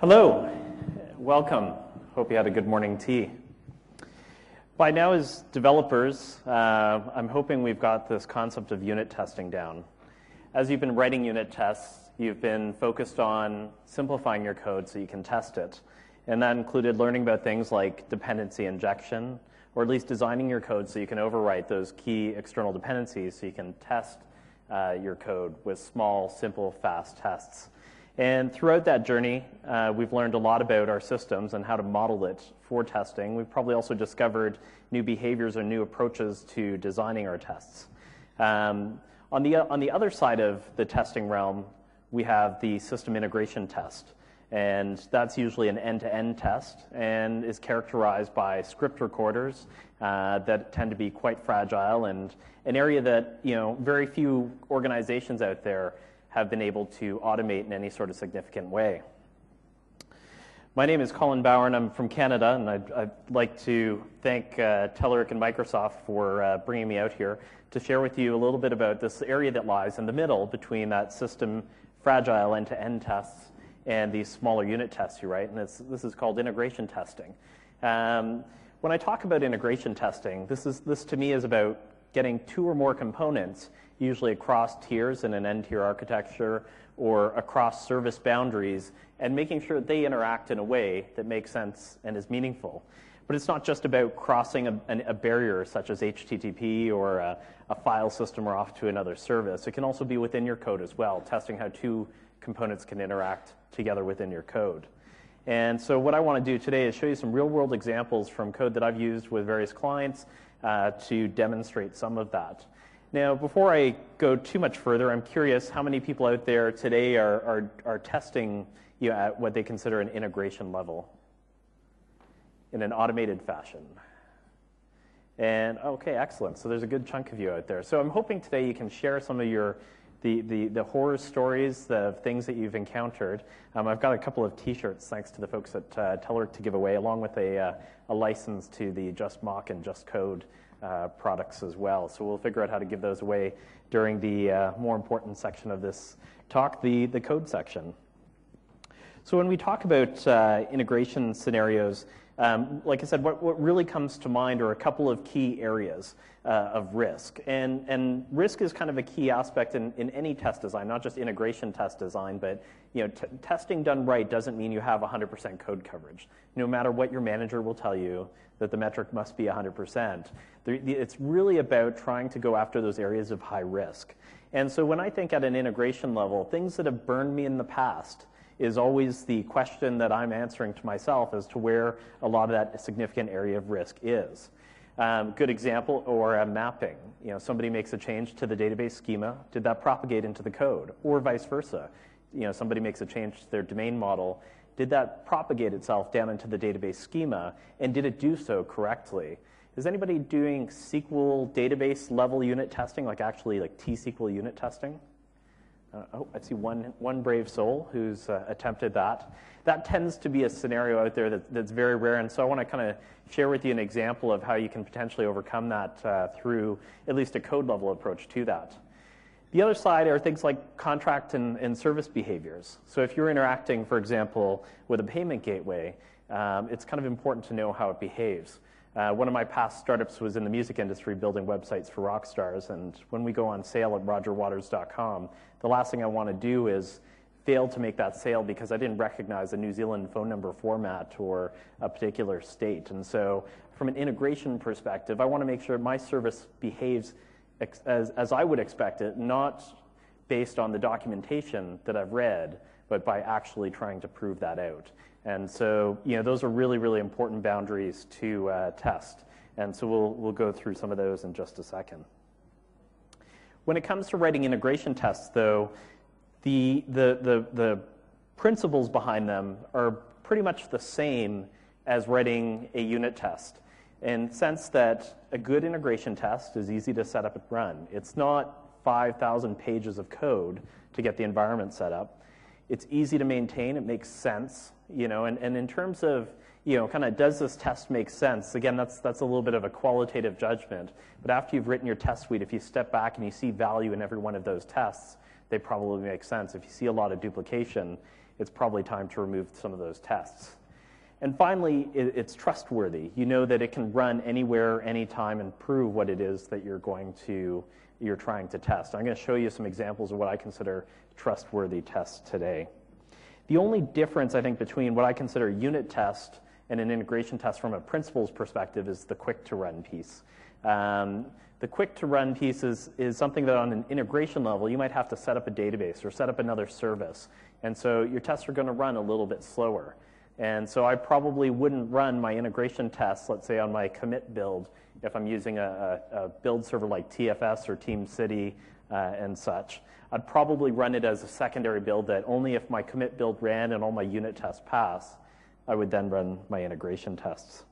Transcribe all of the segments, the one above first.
Hello, welcome. Hope you had a good morning tea. By now, as developers, I'm hoping we've got this concept of unit testing down. As you've been writing unit tests, you've been focused on simplifying your code so you can test it. And that included learning about things like dependency injection, or at least designing your code so you can overwrite those key external dependencies so you can test your code with small, simple, fast tests. And throughout that journey, we've learned a lot about our systems and how to model it for testing. We've probably also discovered new behaviors or new approaches to designing our tests. On the other side of the testing realm, we have the system integration test. And that's usually an end-to-end test and is characterized by script recorders that tend to be quite fragile, and an area that very few organizations out there have been able to automate in any sort of significant way. My name is Colin Bauer, and I'm from Canada, and I'd like to thank Telerik and Microsoft for bringing me out here to share with you a little bit about this area that lies in the middle between that system fragile end-to-end tests and these smaller unit tests you write, and this is called integration testing. When I talk about integration testing, this to me is about getting two or more components, usually across tiers in an n-tier architecture or across service boundaries, and making sure that they interact in a way that makes sense and is meaningful. But it's not just about crossing a barrier such as HTTP or a file system or off to another service. It can also be within your code as well, testing how two components can interact together within your code. And so what I want to do today is show you some real-world examples from code that I've used with various clients to demonstrate some of that. Now, before I go too much further, I'm curious how many people out there today are testing at what they consider an integration level in an automated fashion. And okay, excellent. So there's a good chunk of you out there. So I'm hoping today you can share some of the horror stories, the things that you've encountered. I've got a couple of T-shirts, thanks to the folks at Telerik, to give away, along with a license to the Just Mock and Just Code products as well. So we'll figure out how to give those away during the more important section of this talk, the code section. So when we talk about integration scenarios, like I said, what really comes to mind are a couple of key areas of risk. And risk is kind of a key aspect in any test design, not just integration test design, but testing done right doesn't mean you have 100% code coverage. No matter what your manager will tell you, that the metric must be 100%. It's really about trying to go after those areas of high risk. And so when I think at an integration level, things that have burned me in the past is always the question that I'm answering to myself as to where a lot of that significant area of risk is. Good example, or mapping. Somebody makes a change to the database schema. Did that propagate into the code? Or vice versa. Somebody makes a change to their domain model. Did that propagate itself down into the database schema? And did it do so correctly? Is anybody doing SQL database level unit testing, like T-SQL unit testing? I see one brave soul who's attempted that. That tends to be a scenario out there that's very rare, and so I want to kind of share with you an example of how you can potentially overcome that through at least a code level approach to that. The other side are things like contract and service behaviors. So if you're interacting, for example, with a payment gateway, it's kind of important to know how it behaves. One of my past startups was in the music industry building websites for rock stars, and when we go on sale at rogerwaters.com, the last thing I want to do is fail to make that sale because I didn't recognize a New Zealand phone number format or a particular state. And so from an integration perspective, I want to make sure my service behaves as I would expect it, not based on the documentation that I've read, but by actually trying to prove that out. And so, those are really, really important boundaries to test. And so we'll go through some of those in just a second. When it comes to writing integration tests, though, the principles behind them are pretty much the same as writing a unit test, in the sense that a good integration test is easy to set up and run. It's not 5,000 pages of code to get the environment set up. It's easy to maintain. It makes sense, and in terms of, kind of does this test make sense? Again, that's a little bit of a qualitative judgment. But after you've written your test suite, if you step back and you see value in every one of those tests, they probably make sense. If you see a lot of duplication, it's probably time to remove some of those tests. And finally, it's trustworthy. You know that it can run anywhere, anytime, and prove what it is that you're trying to test. I'm going to show you some examples of what I consider trustworthy tests today. The only difference, I think, between what I consider a unit test and an integration test from a principles perspective is the quick-to-run piece. The quick-to-run piece is something that on an integration level, you might have to set up a database or set up another service. And so your tests are going to run a little bit slower. And so I probably wouldn't run my integration tests, let's say on my commit build, if I'm using a build server like TFS or TeamCity and such. I'd probably run it as a secondary build that only if my commit build ran and all my unit tests pass, I would then run my integration tests.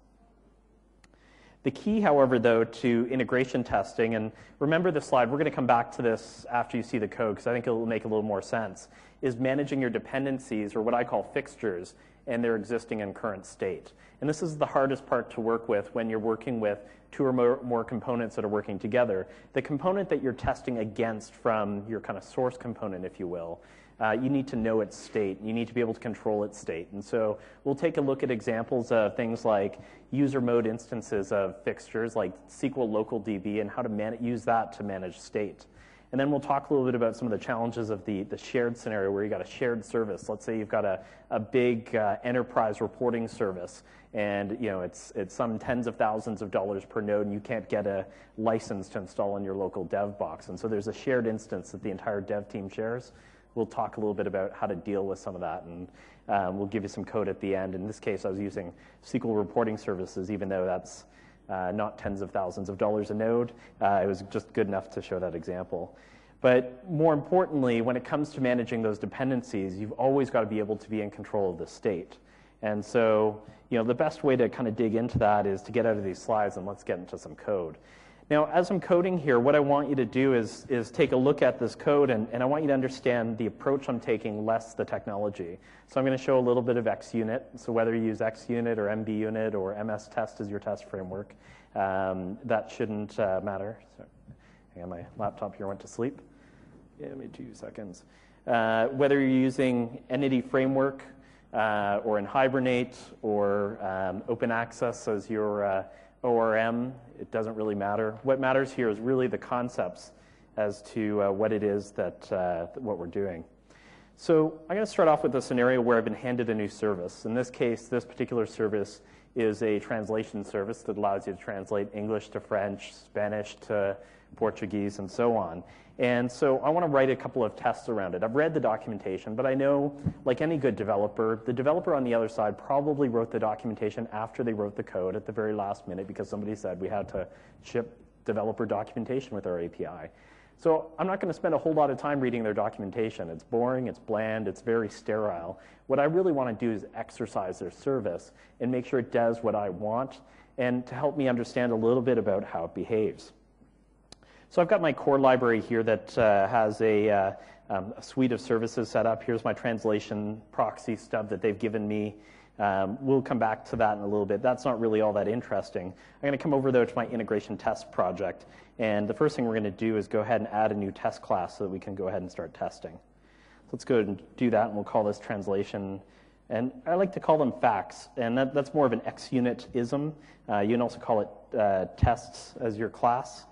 The key, however, though, to integration testing, and remember this slide, we're going to come back to this after you see the code because I think it will make a little more sense, is managing your dependencies, or what I call fixtures, and their existing and current state. And this is the hardest part to work with when you're working with two or more components that are working together. The component that you're testing against from your kind of source component, if you will, you need to know its state. You need to be able to control its state. And so we'll take a look at examples of things like user mode instances of fixtures like SQL Local DB and how to use that to manage state. And then we'll talk a little bit about some of the challenges of the shared scenario where you got a shared service. Let's say you've got a big enterprise reporting service, and it's some tens of thousands of dollars per node, and you can't get a license to install in your local dev box. And so there's a shared instance that the entire dev team shares. We'll talk a little bit about how to deal with some of that, and we'll give you some code at the end. In this case, I was using SQL reporting services, even though that's not tens of thousands of dollars a node. It was just good enough to show that example. But more importantly, when it comes to managing those dependencies, you've always got to be able to be in control of the state. And so, the best way to kind of dig into that is to get out of these slides and let's get into some code. Now, as I'm coding here, what I want you to do is take a look at this code, and I want you to understand the approach I'm taking, less the technology. So I'm going to show a little bit of XUnit. So whether you use XUnit or MBUnit or MSTest as your test framework, that shouldn't matter. So, hang on, my laptop here went to sleep. Give me 2 seconds. Whether you're using Entity Framework or in Hibernate or Open Access as your ORM, it doesn't really matter. What matters here is really the concepts as to what it is that what we're doing. So I'm going to start off with a scenario where I've been handed a new service. In this case, this particular service is a translation service that allows you to translate English to French, Spanish to Portuguese, and so on. And so I want to write a couple of tests around it. I've read the documentation, but I know, like any good developer, the developer on the other side probably wrote the documentation after they wrote the code at the very last minute because somebody said we had to ship developer documentation with our API. So I'm not going to spend a whole lot of time reading their documentation. It's boring, it's bland, it's very sterile. What I really want to do is exercise their service and make sure it does what I want and to help me understand a little bit about how it behaves. So I've got my core library here that has a suite of services set up. Here's my translation proxy stub that they've given me. We'll come back to that in a little bit. That's not really all that interesting. I'm going to come over, though, to my integration test project. And the first thing we're going to do is go ahead and add a new test class so that we can go ahead and start testing. So let's go ahead and do that, and we'll call this translation. And I like to call them facts, and that's more of an XUnit-ism. You can also call it tests as your class.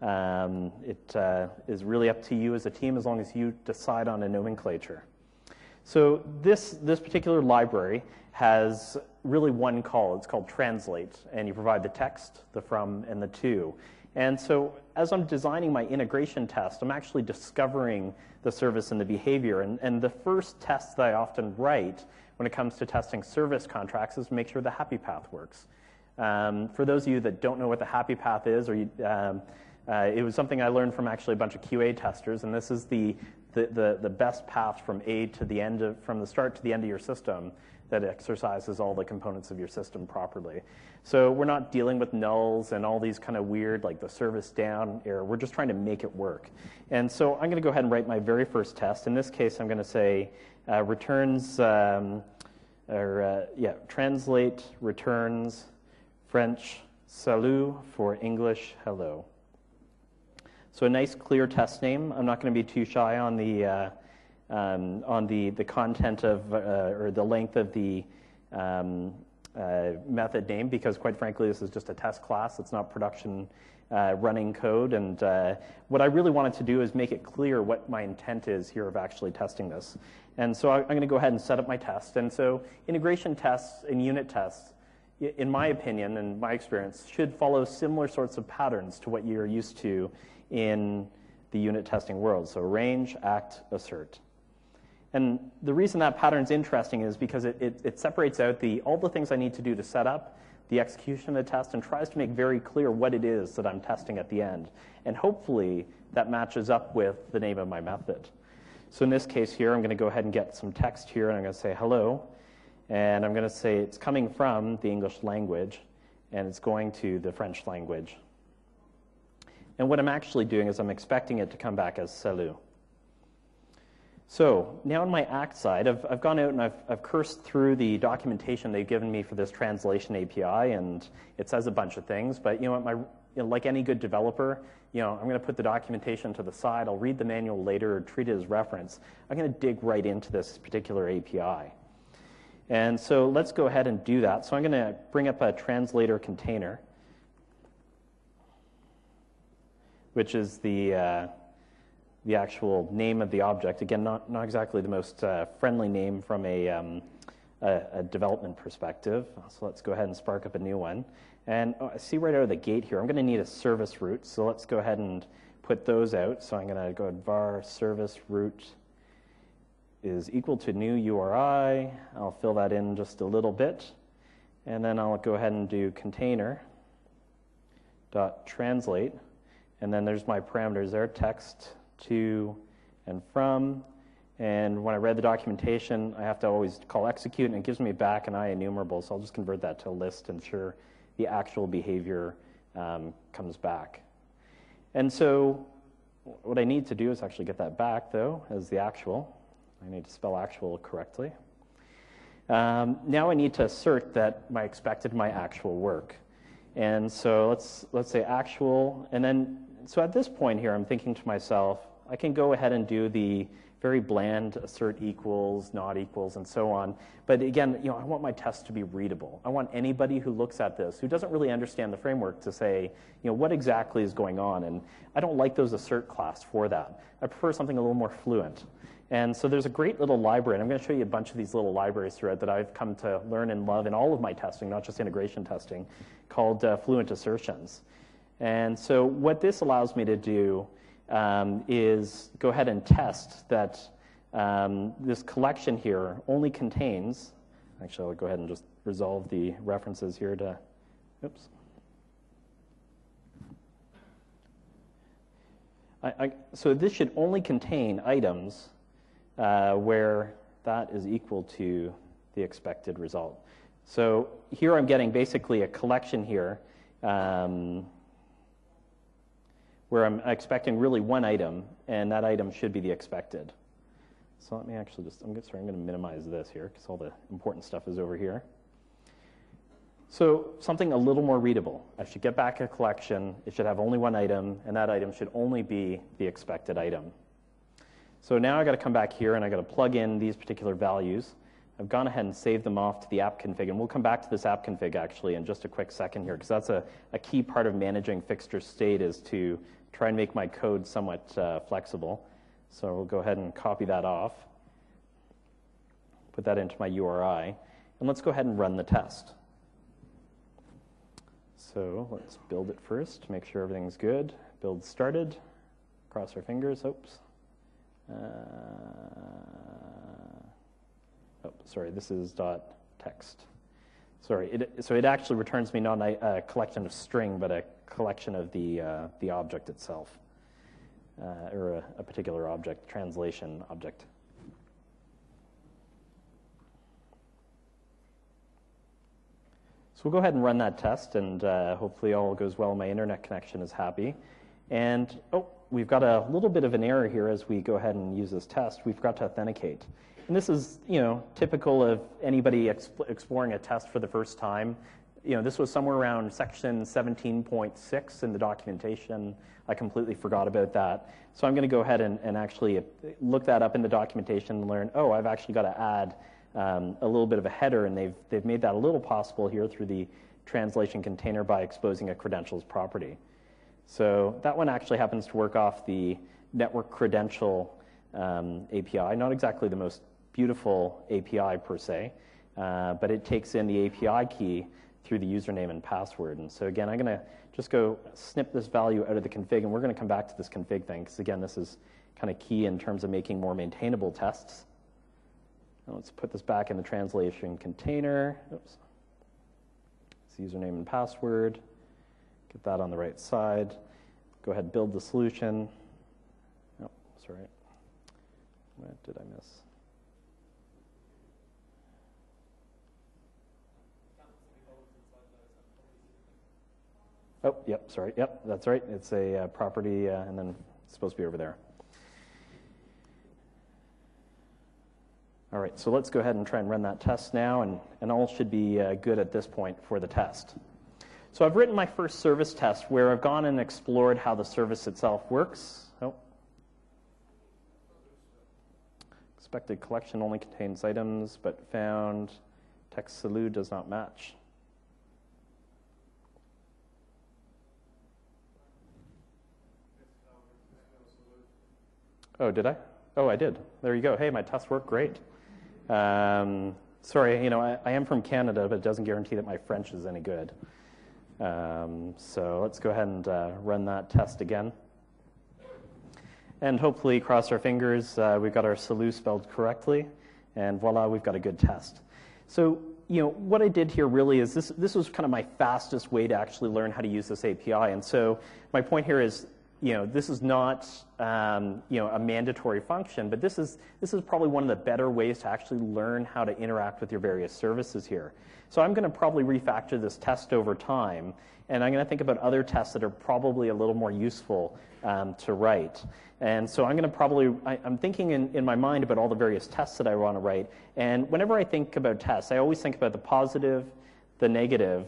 It is really up to you as a team as long as you decide on a nomenclature. So this particular library has really one call. It's called translate, and you provide the text, the from, and the to. And so as I'm designing my integration test, I'm actually discovering the service and the behavior. And the first test that I often write when it comes to testing service contracts is to make sure the happy path works. For those of you that don't know what the happy path is, or it was something I learned from actually a bunch of QA testers, and this is the best path from from the start to the end of your system that exercises all the components of your system properly. So we're not dealing with nulls and all these kind of weird, like the service down error. We're just trying to make it work. And so I'm going to go ahead and write my very first test. In this case, I'm going to say translate returns French salut for English hello. So a nice clear test name. I'm not going to be too shy on the content of or the length of the method name, because quite frankly this is just a test class. It's not production running code, and what I really wanted to do is make it clear what my intent is here of actually testing this. And so I'm going to go ahead and set up my test. And so integration tests and unit tests, in my opinion and my experience, should follow similar sorts of patterns to what you're used to in the unit testing world. So arrange, act, assert. And the reason that pattern's interesting is because it separates out all the things I need to do to set up the execution of the test and tries to make very clear what it is that I'm testing at the end. And hopefully that matches up with the name of my method. So in this case here, I'm going to go ahead and get some text here, and I'm going to say hello. And I'm going to say it's coming from the English language, and it's going to the French language. And what I'm actually doing is I'm expecting it to come back as salut. So now on my act side, I've gone out and I've cursed through the documentation they've given me for this translation API, and it says a bunch of things. But you know what, like any good developer, I'm going to put the documentation to the side. I'll read the manual later or treat it as reference. I'm going to dig right into this particular API. And so let's go ahead and do that. So I'm going to bring up a translator container, which is the actual name of the object. Again, not exactly the most friendly name from a development perspective. So let's go ahead and spark up a new one. And I see right out of the gate here, I'm going to need a service root. So let's go ahead and put those out. So I'm going to go var service root is equal to new URI. I'll fill that in just a little bit. And then I'll go ahead and do container dot translate. And then there's my parameters there, text, to, and from. And when I read the documentation, I have to always call execute, and it gives me back an IEnumerable, so I'll just convert that to a list and ensure the actual behavior comes back. And so what I need to do is actually get that back, though, as the actual. I need to spell actual correctly. Now I need to assert that my expected my actual work. And so let's say actual, and then, so at this point here, I'm thinking to myself, I can go ahead and do the very bland assert equals, not equals, and so on. But again, I want my test to be readable. I want anybody who looks at this, who doesn't really understand the framework, to say, what exactly is going on. And I don't like those assert class for that. I prefer something a little more fluent. And so there's a great little library, and I'm going to show you a bunch of these little libraries throughout that I've come to learn and love in all of my testing, not just integration testing, called Fluent Assertions. And so what this allows me to do is go ahead and test that this collection here only contains, actually I'll go ahead and just resolve the references here to, oops. So this should only contain items where that is equal to the expected result. So here I'm getting basically a collection here where I'm expecting really one item, and that item should be the expected. So let me actually I'm going to minimize this here because all the important stuff is over here. So something a little more readable. I should get back a collection. It should have only one item, and that item should only be the expected item. So now I've got to come back here, and I've got to plug in these particular values. I've gone ahead and saved them off to the app config, and we'll come back to this app config actually in just a quick second here, because that's a key part of managing fixture state, is to try and make my code somewhat flexible. So we'll go ahead and copy that off, put that into my URI, and let's go ahead and run the test. So let's build it first to make sure everything's good. Build started. Cross our fingers. Oops. Sorry, this is .text. Sorry, so it actually returns me not a collection of string, but a collection of the object itself, or a particular object, translation object. So we'll go ahead and run that test, and hopefully all goes well. My internet connection is happy. And we've got a little bit of an error here as we go ahead and use this test. We forgot to authenticate. And this is, typical of anybody exploring a test for the first time. this was somewhere around section 17.6 in the documentation. I completely forgot about that. So I'm going to go ahead and actually look that up in the documentation and learn, oh, I've actually got to add a little bit of a header, and they've made that a little possible here through the translation container by exposing a credentials property. So that one actually happens to work off the network credential API, not exactly the most beautiful API per se, but it takes in the API key through the username and password. And so again, I'm going to just go snip this value out of the config, and we're going to come back to this config thing, because again, this is kind of key in terms of making more maintainable tests. Now let's put this back in the translation container. Oops. It's username and password. Get that on the right side. Go ahead and build the solution. Oh, sorry. What did I miss? Oh, yep, sorry. Yep, that's right. It's a property, and then it's supposed to be over there. All right, so let's go ahead and try and run that test now, and all should be good at this point for the test. So I've written my first service test where I've gone and explored how the service itself works. Oh. Expected collection only contains items, but found text salute does not match. Oh, did I? Oh, I did. There you go. Hey, my test worked great. Sorry, I am from Canada, but it doesn't guarantee that my French is any good. So let's go ahead and run that test again. And hopefully, cross our fingers, we've got our salut spelled correctly, and voila, we've got a good test. So, what I did here really is this was kind of my fastest way to actually learn how to use this API. And so my point here is, this is not, a mandatory function, but this is probably one of the better ways to actually learn how to interact with your various services here. So I'm going to probably refactor this test over time, and I'm going to think about other tests that are probably a little more useful to write. And so I'm going to I'm thinking in my mind about all the various tests that I want to write, and whenever I think about tests, I always think about the positive, the negative,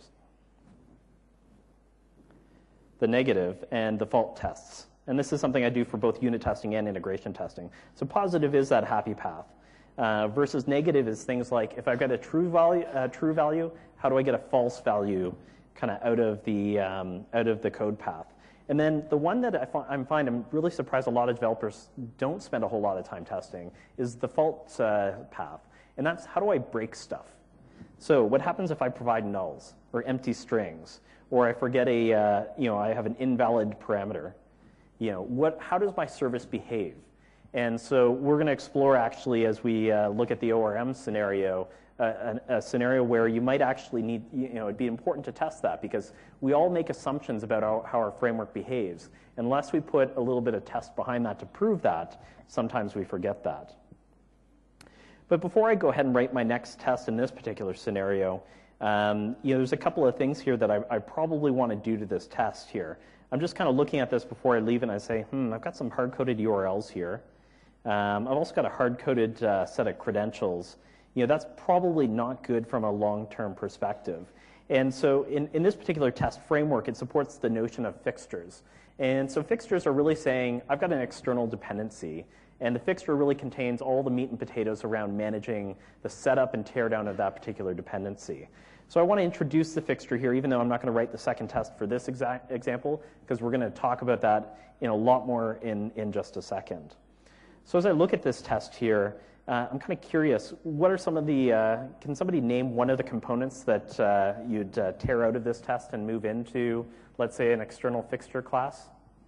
and the fault tests. And this is something I do for both unit testing and integration testing. So positive is that happy path. Versus negative is things like, if I've got a true value, how do I get a false value kind of out of the code path? And then the one that I'm really surprised a lot of developers don't spend a whole lot of time testing is the fault path. And that's, how do I break stuff? So what happens if I provide nulls or empty strings, or I forget I have an invalid parameter? How does my service behave? And so we're going to explore, actually, as we look at the ORM scenario, a scenario where you might actually need, it'd be important to test that, because we all make assumptions about how our framework behaves. Unless we put a little bit of test behind that to prove that, sometimes we forget that. But before I go ahead and write my next test in this particular scenario, there's a couple of things here that I probably want to do to this test here. I'm just kind of looking at this before I leave, and I say, I've got some hard-coded URLs here. I've also got a hard-coded set of credentials. That's probably not good from a long-term perspective. And so in this particular test framework, it supports the notion of fixtures. And so fixtures are really saying, I've got an external dependency, and the fixture really contains all the meat and potatoes around managing the setup and teardown of that particular dependency. So I want to introduce the fixture here, even though I'm not going to write the second test for this exact example, because we're going to talk about that in a lot more in just a second. So as I look at this test here, I'm kind of curious, what are some of the, can somebody name one of the components that you'd tear out of this test and move into, let's say, an external fixture class?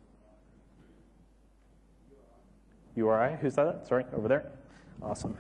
URI, who said that? Sorry, over there. Awesome.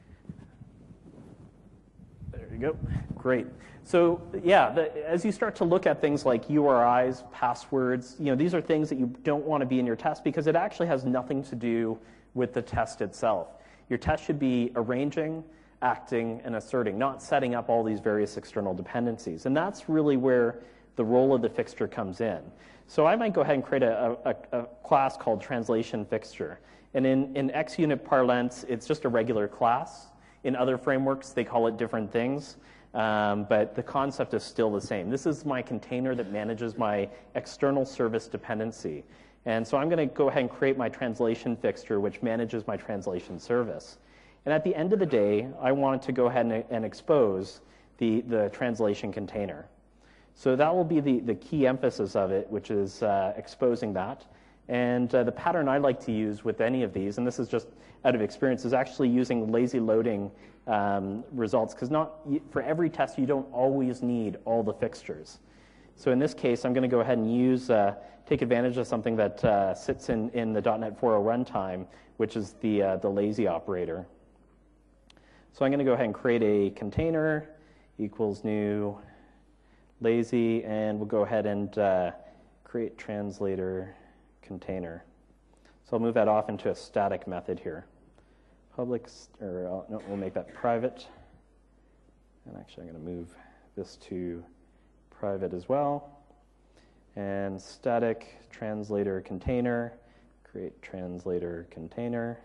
There you go. Great. So yeah, as you start to look at things like URIs, passwords, these are things that you don't want to be in your test, because it actually has nothing to do with the test itself. Your test should be arranging, acting, and asserting, not setting up all these various external dependencies. And that's really where the role of the fixture comes in. So I might go ahead and create a class called translation fixture. And in XUnit parlance, it's just a regular class. In other frameworks, they call it different things. but the concept is still the same. This is my container that manages my external service dependency. And so I'm going to go ahead and create my translation fixture, which manages my translation service. And at the end of the day, I want to go ahead and expose the translation container. So that will be the key emphasis of it, which is exposing that. And the pattern I like to use with any of these, and this is just out of experience, is actually using lazy loading results, because for every test you don't always need all the fixtures. So in this case, I'm going to go ahead and take advantage of something that sits in the .NET 4.0 runtime, which is the lazy operator. So I'm going to go ahead and create a container equals new lazy, and we'll go ahead and create translator container. So I'll move that off into a static method here. Public, no, we'll make that private. And actually, I'm going to move this to private as well. And static translator container, create translator container.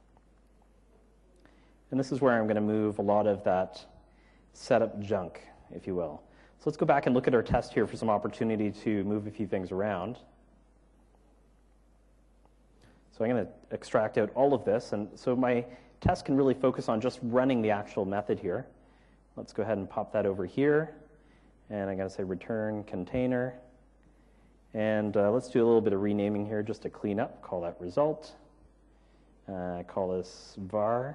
And this is where I'm going to move a lot of that setup junk, if you will. So let's go back and look at our test here for some opportunity to move a few things around. So I'm going to extract out all of this, and so my test can really focus on just running the actual method here. Let's go ahead and pop that over here, and I'm going to say return container. And let's do a little bit of renaming here just to clean up. Call that result. Call this var.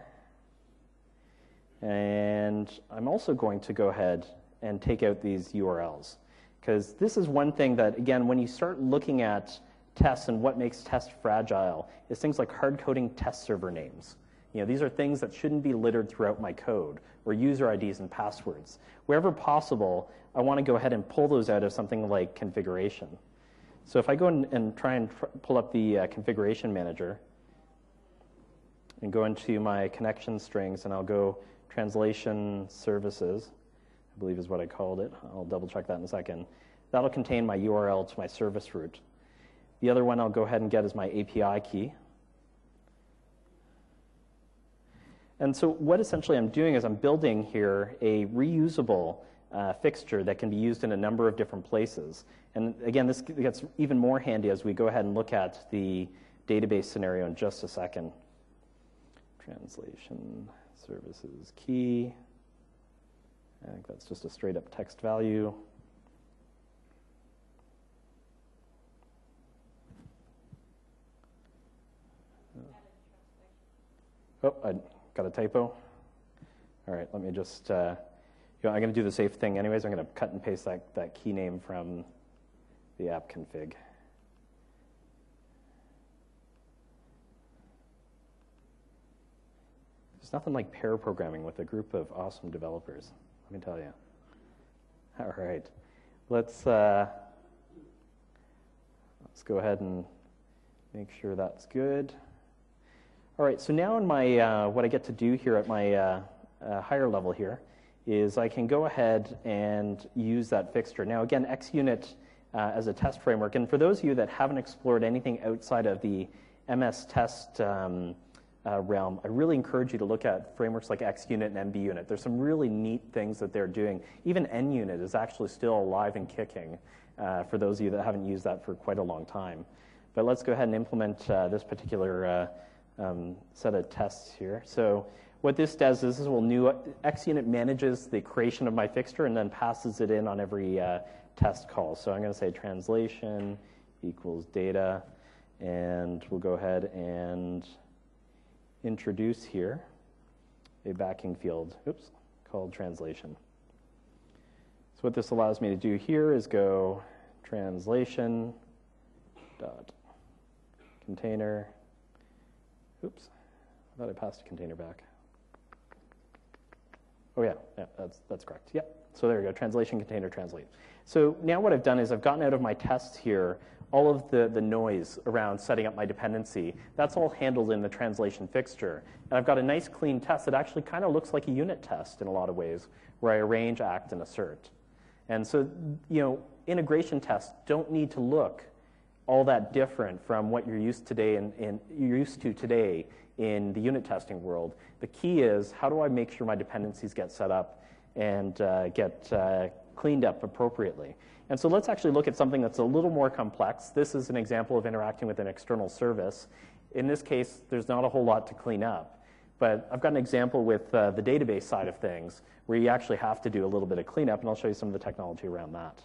And I'm also going to go ahead and take out these URLs, because this is one thing that, again, when you start looking at tests and what makes tests fragile is things like hard-coding test server names. These are things that shouldn't be littered throughout my code, or user IDs and passwords. Wherever possible, I want to go ahead and pull those out of something like configuration. So if I go and try and pull up the configuration manager and go into my connection strings, and I'll go translation services, I believe is what I called it. I'll double check that in a second. That'll contain my URL to my service route. The other one I'll go ahead and get is my API key. And so what essentially I'm doing is I'm building here a reusable fixture that can be used in a number of different places. And again, this gets even more handy as we go ahead and look at the database scenario in just a second. Translation services key. I think that's just a straight up text value. Oh, I got a typo. All right, let me just, I'm going to do the safe thing anyways. I'm going to cut and paste that key name from the app config. There's nothing like pair programming with a group of awesome developers, let me tell you. All right, let's go ahead and make sure that's good. All right, so now in my what I get to do here at my higher level here is I can go ahead and use that fixture. Now again, XUnit as a test framework, and for those of you that haven't explored anything outside of the MS test realm, I really encourage you to look at frameworks like XUnit and MBUnit. There's some really neat things that they're doing. Even NUnit is actually still alive and kicking for those of you that haven't used that for quite a long time. But let's go ahead and implement this particular set of tests here. So what this does is XUnit manages the creation of my fixture and then passes it in on every test call. So I'm going to say translation equals data, and we'll go ahead and introduce here a backing field, called translation. So what this allows me to do here is go translation dot container. Oops, I thought I passed a container back. Oh yeah, that's correct. Yep. So there we go, translation container translate. So now what I've done is I've gotten out of my tests here all of the noise around setting up my dependency. That's all handled in the translation fixture. And I've got a nice clean test that actually kind of looks like a unit test in a lot of ways, where I arrange, act, and assert. And so, integration tests don't need to look all that different from what you're used to today in the unit testing world. The key is, how do I make sure my dependencies get set up and get cleaned up appropriately. And so let's actually look at something that's a little more complex. This is an example of interacting with an external service. In this case, there's not a whole lot to clean up. But I've got an example with the database side of things where you actually have to do a little bit of cleanup, and I'll show you some of the technology around that.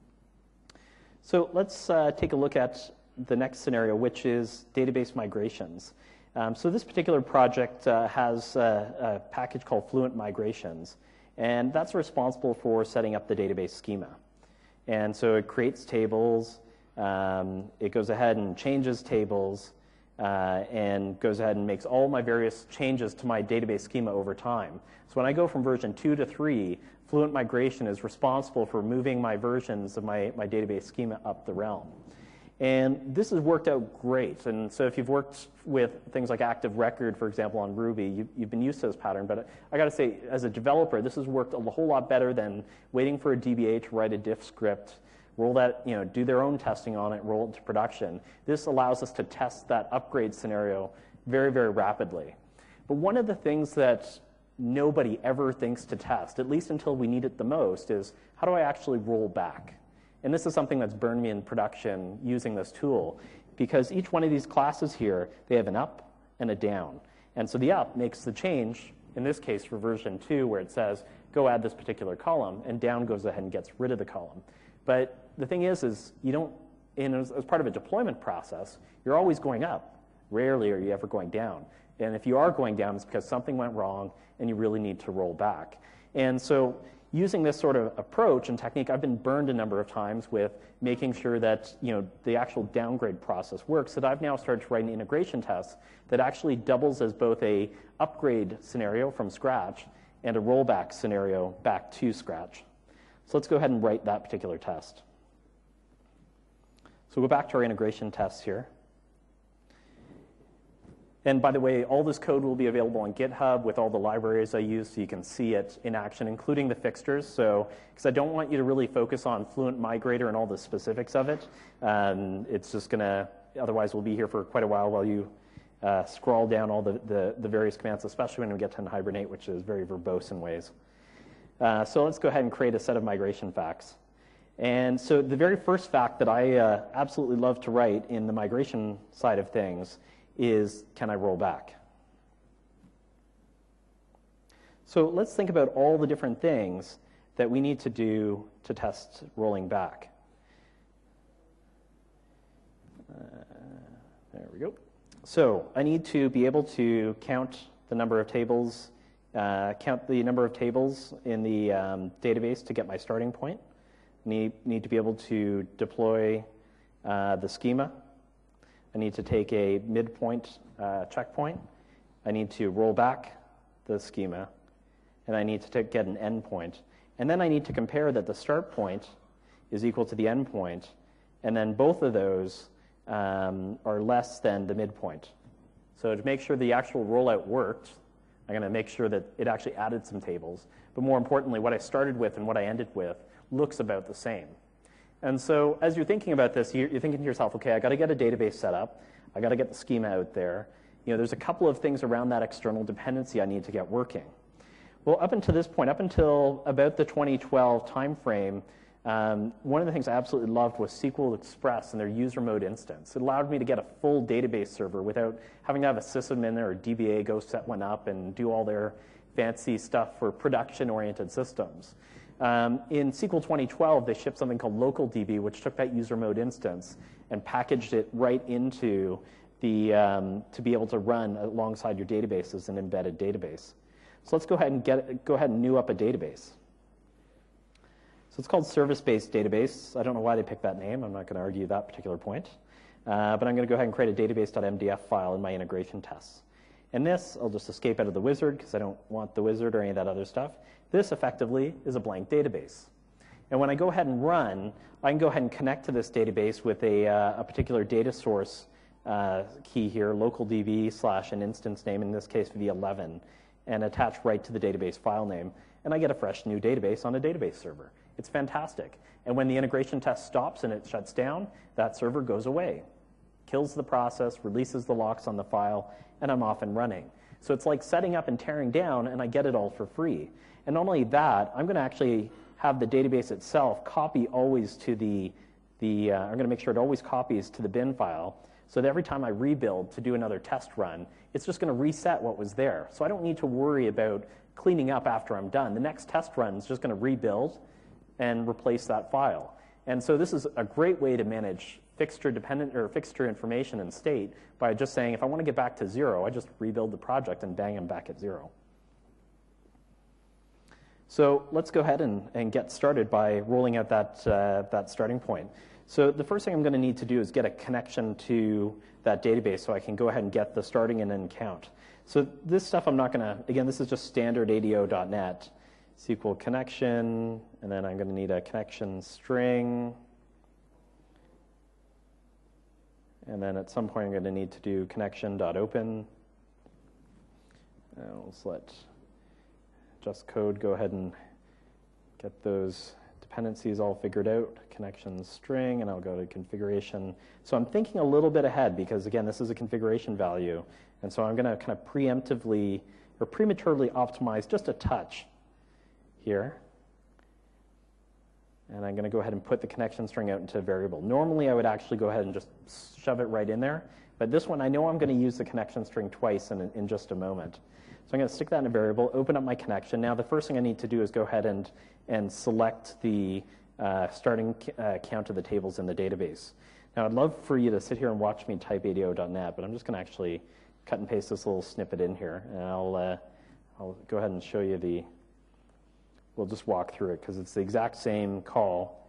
So let's take a look at the next scenario, which is database migrations. So this particular project has a package called Fluent Migrations, and that's responsible for setting up the database schema. And so it creates tables, it goes ahead and changes tables, and goes ahead and makes all my various changes to my database schema over time. So when I go from version 2 to 3, Fluent Migration is responsible for moving my versions of my database schema up the realm. And this has worked out great. And so if you've worked with things like Active Record, for example, on Ruby, you've been used to this pattern. But I got to say, as a developer, this has worked a whole lot better than waiting for a DBA to write a diff script, roll that, do their own testing on it, roll it to production. This allows us to test that upgrade scenario very, very rapidly. But one of the things that nobody ever thinks to test, at least until we need it the most, is how do I actually roll back? And this is something that's burned me in production using this tool, because each one of these classes here, they have an up and a down. And so the up makes the change, in this case for version 2, where it says, go add this particular column, and down goes ahead and gets rid of the column. But the thing is you don't, as part of a deployment process, you're always going up. Rarely are you ever going down. And if you are going down, it's because something went wrong and you really need to roll back. And so using this sort of approach and technique, I've been burned a number of times with making sure that the actual downgrade process works, that I've now started to write an integration test that actually doubles as both a upgrade scenario from scratch and a rollback scenario back to scratch. So let's go ahead and write that particular test. So we'll go back to our integration tests here. And by the way, all this code will be available on GitHub with all the libraries I use so you can see it in action, including the fixtures. So, because I don't want you to really focus on Fluent Migrator and all the specifics of it. It's just going to, otherwise we'll be here for quite a while you scroll down all the various commands, especially when we get to Hibernate, which is very verbose in ways. So let's go ahead and create a set of migration facts. And so the very first fact that I absolutely love to write in the migration side of things is, can I roll back? So let's think about all the different things that we need to do to test rolling back. There we go. So I need to be able to count the number of tables, count the number of tables in the database to get my starting point. Need to be able to deploy the schema. I need to take a midpoint checkpoint. I need to roll back the schema. And I need to get an endpoint. And then I need to compare that the start point is equal to the endpoint. And then both of those are less than the midpoint. So to make sure the actual rollout worked, I'm going to make sure that it actually added some tables. But more importantly, what I started with and what I ended with looks about the same. And so as you're thinking about this, you're thinking to yourself, okay, I got to get a database set up. I got to get the schema out there. There's a couple of things around that external dependency I need to get working. Well, up until this point, up until about the 2012 timeframe, one of the things I absolutely loved was SQL Express and their user mode instance. It allowed me to get a full database server without having to have a sysadmin or a DBA go set one up and do all their fancy stuff for production-oriented systems. In SQL 2012, they shipped something called LocalDB, which took that user mode instance and packaged it right into the to be able to run alongside your database as an embedded database. So let's go ahead and new up a database. So it's called service-based database. I don't know why they picked that name. I'm not going to argue that particular point. But I'm going to go ahead and create a database.mdf file in my integration tests. And this, I'll just escape out of the wizard because I don't want the wizard or any of that other stuff. This effectively is a blank database. And when I go ahead and run, I can go ahead and connect to this database with a particular data source key here, localDB / an instance name, in this case v11, and attach right to the database file name. And I get a fresh new database on a database server. It's fantastic. And when the integration test stops and it shuts down, that server goes away, kills the process, releases the locks on the file, and I'm off and running. So it's like setting up and tearing down, and I get it all for free. And not only that, I'm going to actually have the database itself copy always to I'm going to make sure it always copies to the bin file, so that every time I rebuild to do another test run, it's just going to reset what was there. So I don't need to worry about cleaning up after I'm done. The next test run is just going to rebuild and replace that file. And so this is a great way to manage fixture information and state by just saying, if I want to get back to 0, I just rebuild the project and bang, I'm back at 0. So let's go ahead and get started by rolling out that starting point. So the first thing I'm going to need to do is get a connection to that database so I can go ahead and get the starting and end count. So this stuff I'm not going to, again, this is just standard ADO.NET, SQL connection, and then I'm going to need a connection string. And then at some point I'm going to need to do connection.open. Let's let JustCode go ahead and get those dependencies all figured out, connection string, and I'll go to configuration. So I'm thinking a little bit ahead because, again, this is a configuration value. And so I'm going to kind of preemptively or prematurely optimize just a touch here. And I'm going to go ahead and put the connection string out into a variable. Normally, I would actually go ahead and just shove it right in there. But this one, I know I'm going to use the connection string twice in just a moment. So I'm going to stick that in a variable, open up my connection. Now, the first thing I need to do is go ahead and select the starting count of the tables in the database. Now, I'd love for you to sit here and watch me type ADO.NET, but I'm just going to actually cut and paste this little snippet in here. And I'll go ahead and show you we'll just walk through it because it's the exact same call.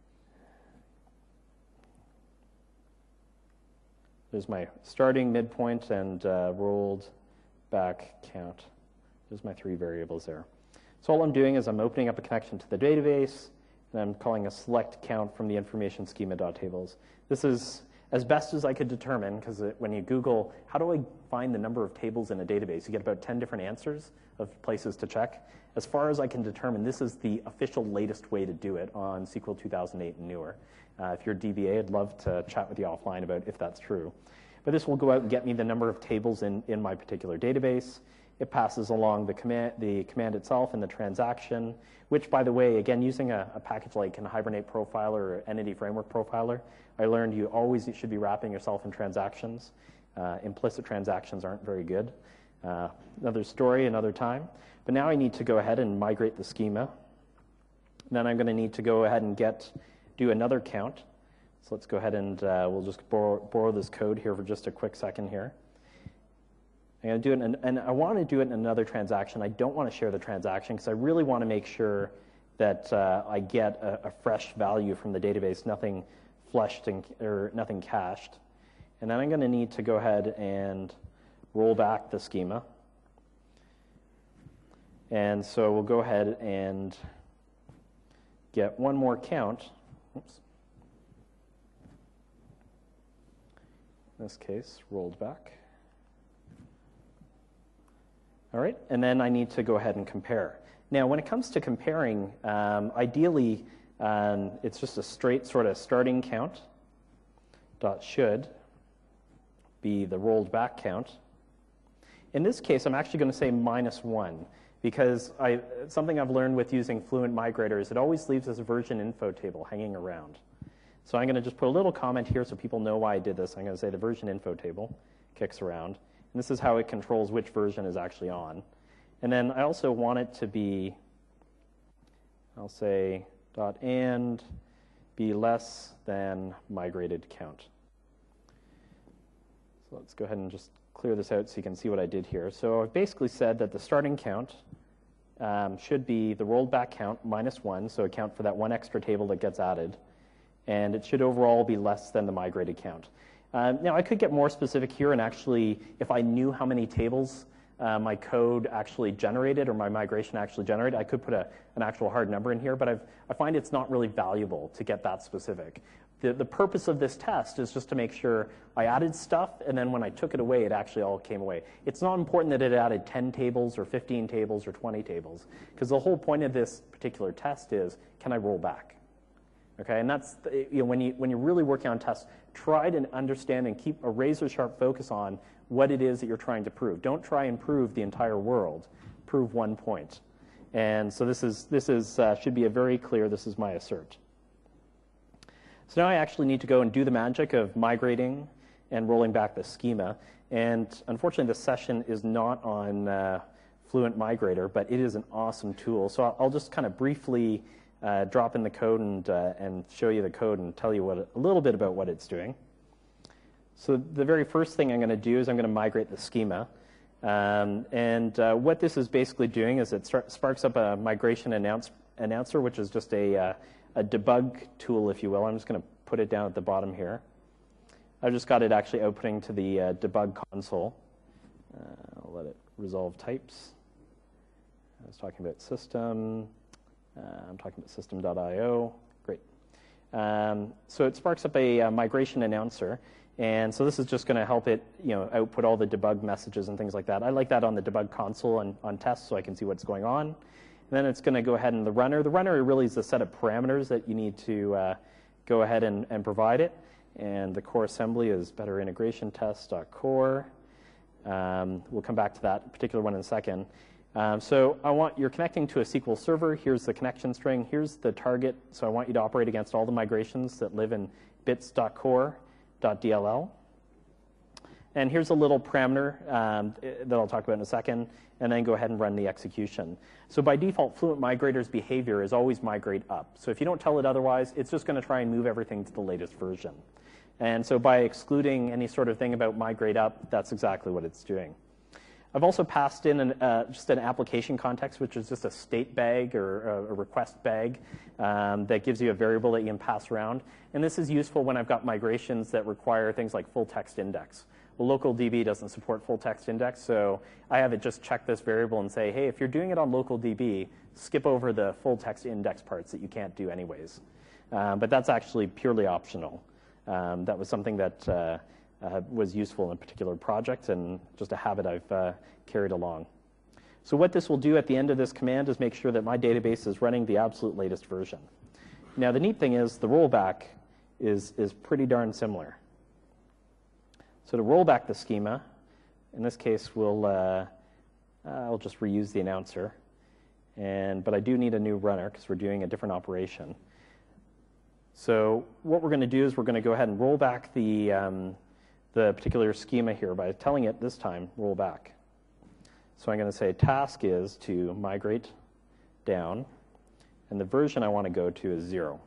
There's my starting, midpoint, and rolled back count. There's my 3 variables there. So all I'm doing is I'm opening up a connection to the database, and I'm calling a select count from the information schema.tables. This is as best as I could determine, because when you Google, how do I find the number of tables in a database, you get about 10 different answers of places to check. As far as I can determine, this is the official latest way to do it on SQL 2008 and newer. If you're DBA, I'd love to chat with you offline about if that's true. But this will go out and get me the number of tables in my particular database. It passes along the command itself and the transaction, which, by the way, again, using a package like an Hibernate Profiler or Entity Framework Profiler, I learned you always should be wrapping yourself in transactions. Implicit transactions aren't very good. Another story, another time. But now I need to go ahead and migrate the schema. Then I'm going to need to go ahead and do another count. So let's go ahead and we'll just borrow this code here for just a quick second here. I'm going to do it, and I want to do it in another transaction. I don't want to share the transaction because I really want to make sure that I get a fresh value from the database, nothing flushed or nothing cached. And then I'm going to need to go ahead and roll back the schema. And so we'll go ahead and get one more count. Oops. In this case, rolled back. All right, and then I need to go ahead and compare. Now, when it comes to comparing, ideally, it's just a straight sort of starting count dot should be the rolled back count. In this case, I'm actually going to say -1 because something I've learned with using Fluent Migrator is it always leaves this version info table hanging around. So I'm going to just put a little comment here so people know why I did this. I'm going to say the version info table kicks around. And this is how it controls which version is actually on. And then I also want it to be, I'll say .and be less than migrated count. So let's go ahead and just clear this out so you can see what I did here. So I've basically said that the starting count should be the rolled back count -1, so account for that one extra table that gets added. And it should overall be less than the migrated count. Now, I could get more specific here, and actually, if I knew how many tables my code actually generated or my migration actually generated, I could put an actual hard number in here, but I find it's not really valuable to get that specific. The purpose of this test is just to make sure I added stuff, and then when I took it away, it actually all came away. It's not important that it added 10 tables or 15 tables or 20 tables, because the whole point of this particular test is, can I roll back? Okay, and that's when you're really working on tests, try to understand and keep a razor-sharp focus on what it is that you're trying to prove. Don't try and prove the entire world. Prove one point. And so this should be a very clear, this is my assert. So now I actually need to go and do the magic of migrating and rolling back the schema. And unfortunately, this session is not on Fluent Migrator, but it is an awesome tool. So I'll just kind of briefly drop in the code and show you the code and tell you a little bit about what it's doing. So the very first thing I'm going to do is I'm going to migrate the schema. What this is basically doing is it sparks up a migration announcer, which is just a debug tool, if you will. I'm just going to put it down at the bottom here. I've just got it actually outputting to the debug console. I'll let it resolve types. I was talking about system. I'm talking about system.io. Great. So it sparks up a migration announcer. And so this is just going to help it, output all the debug messages and things like that. I like that on the debug console on tests so I can see what's going on. And then it's going to go ahead and the runner. The runner really is a set of parameters that you need to go ahead and provide it. And the core assembly is betterintegrationtest.core. We'll come back to that particular one in a second. So you're connecting to a SQL server. Here's the connection string. Here's the target. So I want you to operate against all the migrations that live in bits.core.dll. And here's a little parameter that I'll talk about in a second, and then go ahead and run the execution. So by default, Fluent Migrator's behavior is always migrate up. So if you don't tell it otherwise, it's just going to try and move everything to the latest version. And so by excluding any sort of thing about migrate up, that's exactly what it's doing. I've also passed in just an application context, which is just a state bag or a request bag that gives you a variable that you can pass around. And this is useful when I've got migrations that require things like full text index. Well, LocalDB doesn't support full text index, so I have it just check this variable and say, hey, if you're doing it on LocalDB, skip over the full text index parts that you can't do anyways. But that's actually purely optional. That was something that was useful in a particular project and just a habit I've carried along. So what this will do at the end of this command is make sure that my database is running the absolute latest version. Now the neat thing is the rollback is pretty darn similar. So to roll back the schema, in this case I'll just reuse the announcer, but I do need a new runner because we're doing a different operation. So what we're going to do is we're going to go ahead and roll back the particular schema here by telling it this time, roll back. So I'm going to say task is to migrate down, and the version I want to go to is 0.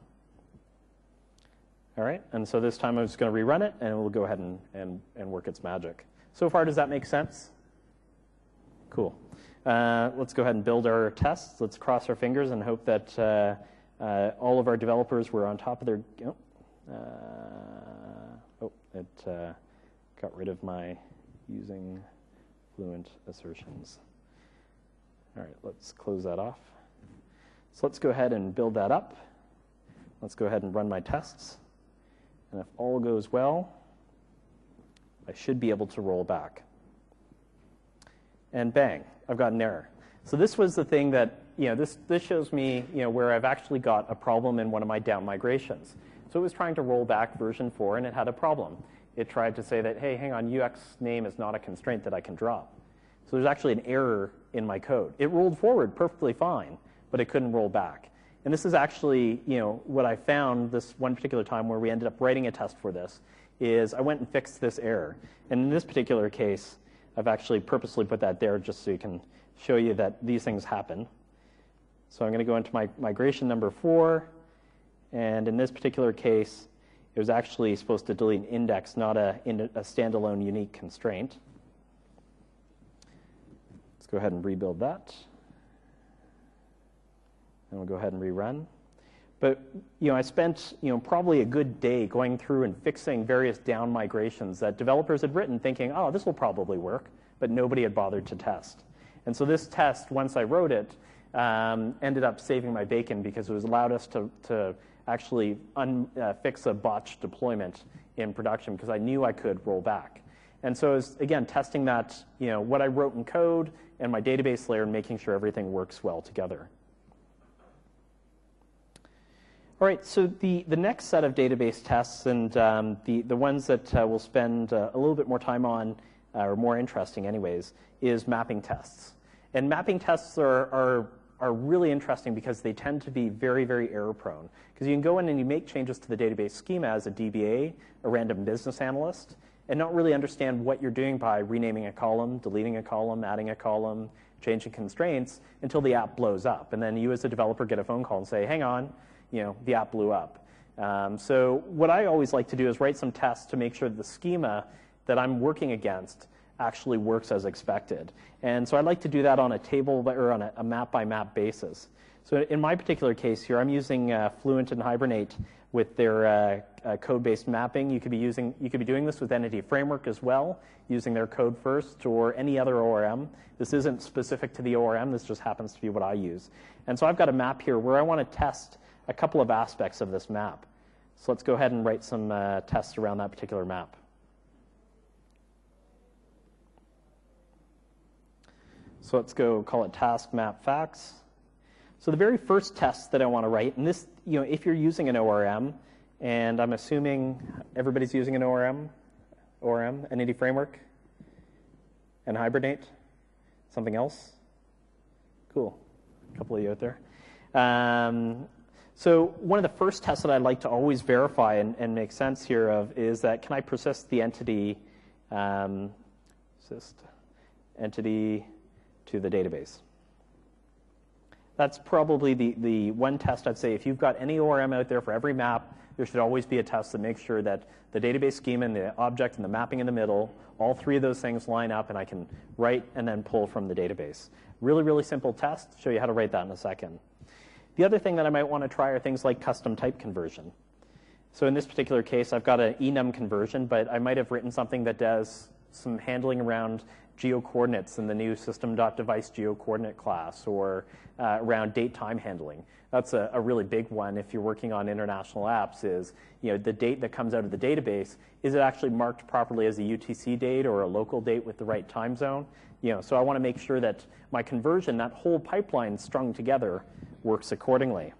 All right, and so this time I'm just going to rerun it, and we'll go ahead and work its magic. So far, does that make sense? Cool. Let's go ahead and build our tests. Let's cross our fingers and hope that all of our developers were on top of their... it got rid of my using Fluent assertions. All right, let's close that off. So let's go ahead and build that up. Let's go ahead and run my tests. And if all goes well, I should be able to roll back. And bang, I've got an error. So this was the thing that, this shows me, where I've actually got a problem in one of my down migrations. So it was trying to roll back version 4, and it had a problem. It tried to say that, hey, hang on, UX name is not a constraint that I can drop. So there's actually an error in my code. It rolled forward perfectly fine, but it couldn't roll back. And this is actually, what I found this one particular time where we ended up writing a test for this, is I went and fixed this error. And in this particular case, I've actually purposely put that there just so you can show you that these things happen. So I'm going to go into my migration number 4. And in this particular case, it was actually supposed to delete an index, not a standalone unique constraint. Let's go ahead and rebuild that. And we'll go ahead and rerun. But I spent probably a good day going through and fixing various down migrations that developers had written thinking, oh, this will probably work, but nobody had bothered to test. And so this test, once I wrote it, ended up saving my bacon because it was allowed us to actually fix a botched deployment in production because I knew I could roll back. And so it was, again, testing that, what I wrote in code and my database layer and making sure everything works well together. All right, so the next set of database tests and the ones that we'll spend a little bit more time on or more interesting anyways, is mapping tests. And mapping tests are really interesting because they tend to be very, very error prone. Because you can go in and you make changes to the database schema as a DBA, a random business analyst, and not really understand what you're doing by renaming a column, deleting a column, adding a column, changing constraints until the app blows up. And then you as a developer get a phone call and say, hang on, the app blew up. So what I always like to do is write some tests to make sure that the schema that I'm working against actually works as expected. And so I like to do that on a table or on a map-by-map basis. So in my particular case here, I'm using Fluent and Hibernate with their code-based mapping. You could be doing this with Entity Framework as well, using their code first or any other ORM. This isn't specific to the ORM. This just happens to be what I use. And so I've got a map here where I want to test a couple of aspects of this map. So let's go ahead and write some tests around that particular map. So let's go call it task map facts. So the very first test that I want to write, and this, if you're using an ORM, and I'm assuming everybody's using an ORM, Entity Framework, and Hibernate, something else? Cool, a couple of you out there. So one of the first tests that I'd like to always verify and make sense here of is that can I persist the entity, entity to the database? That's probably the one test I'd say if you've got any ORM out there for every map, there should always be a test to make sure that the database schema and the object and the mapping in the middle, all three of those things line up and I can write and then pull from the database. Really, really simple test. Show you how to write that in a second. The other thing that I might want to try are things like custom type conversion. So in this particular case, I've got an enum conversion, but I might have written something that does some handling around geocoordinates in the new system.device geocoordinate class or around date time handling. That's a really big one if you're working on international apps is, the date that comes out of the database, is it actually marked properly as a UTC date or a local date with the right time zone? So I want to make sure that my conversion, that whole pipeline strung together, works accordingly.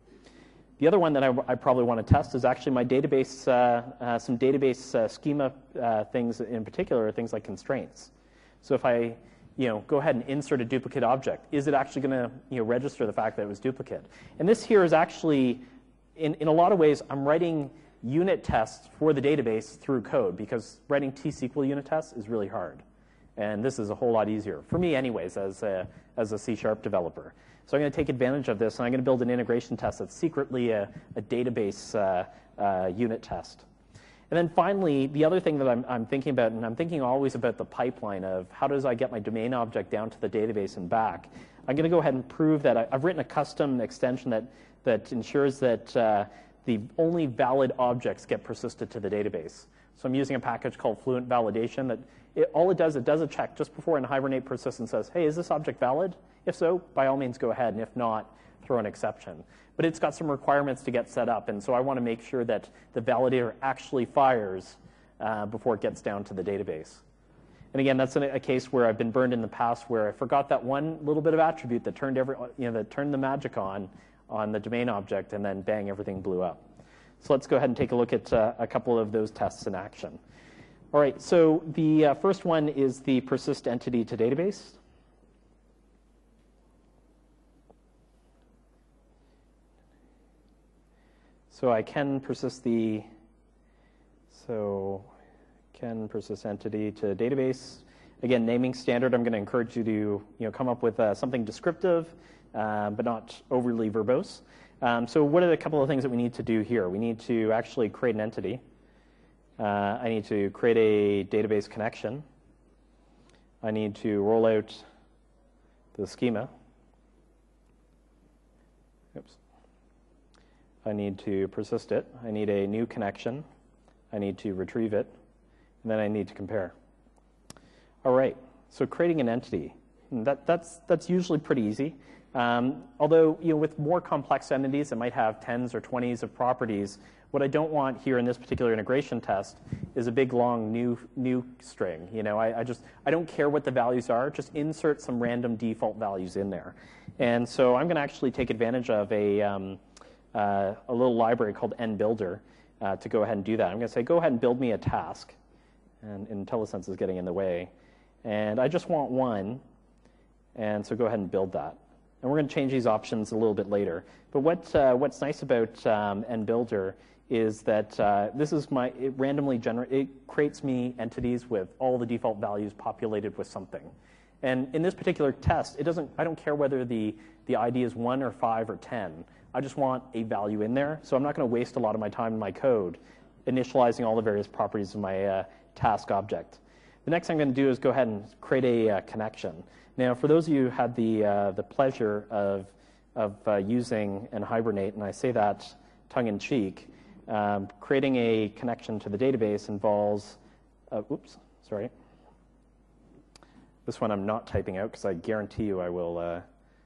The other one that I probably want to test is actually my database, some database schema things in particular, things like constraints. So if I go ahead and insert a duplicate object, is it actually going to register the fact that it was duplicate? And this here is actually, in a lot of ways, I'm writing unit tests for the database through code because writing T-SQL unit tests is really hard. And this is a whole lot easier, for me anyways, as a C# developer. So I'm going to take advantage of this, and I'm going to build an integration test that's secretly a database unit test. And then finally, the other thing that I'm thinking about, and I'm thinking always about the pipeline of how does I get my domain object down to the database and back. I'm going to go ahead and prove that I've written a custom extension that ensures that the only valid objects get persisted to the database. So I'm using a package called Fluent Validation that all it does a check just before in Hibernate persists and says, hey, is this object valid? If so, by all means go ahead, and if not, throw an exception. But it's got some requirements to get set up, and so I want to make sure that the validator actually fires before it gets down to the database. And again, that's a case where I've been burned in the past where I forgot that one little bit of attribute that turned that turned the magic on the domain object, and then bang, everything blew up. So let's go ahead and take a look at a couple of those tests in action. All right, so the first one is the persist entity to database. So I can persist entity to database. Again, naming standard, I'm going to encourage you to come up with something descriptive, but not overly verbose. So what are the couple of things that we need to do here? We need to actually create an entity. I need to create a database connection. I need to roll out the schema. Oops. I need to persist it. I need a new connection. I need to retrieve it. And then I need to compare. All right, so creating an entity. That's usually pretty easy. Although with more complex entities that might have 10s or 20s of properties, what I don't want here in this particular integration test is a big long new string. I don't care what the values are. Just insert some random default values in there. And so I'm going to actually take advantage of a little library called nbuilder to go ahead and do that. I'm going to say go ahead and build me a task. and IntelliSense is getting in the way. And I just want one, and so go ahead and build that. And we're going to change these options a little bit later. But what's nice about NBuilder is that this is it creates me entities with all the default values populated with something. And in this particular test, I don't care whether the ID is 1 or 5 or 10. I just want a value in there. So I'm not going to waste a lot of my time in my code initializing all the various properties of my task object. The next thing I'm going to do is go ahead and create a connection. Now, for those of you who had the pleasure of using and Hibernate, and I say that tongue-in-cheek, creating a connection to the database involves, this one I'm not typing out because I guarantee you I will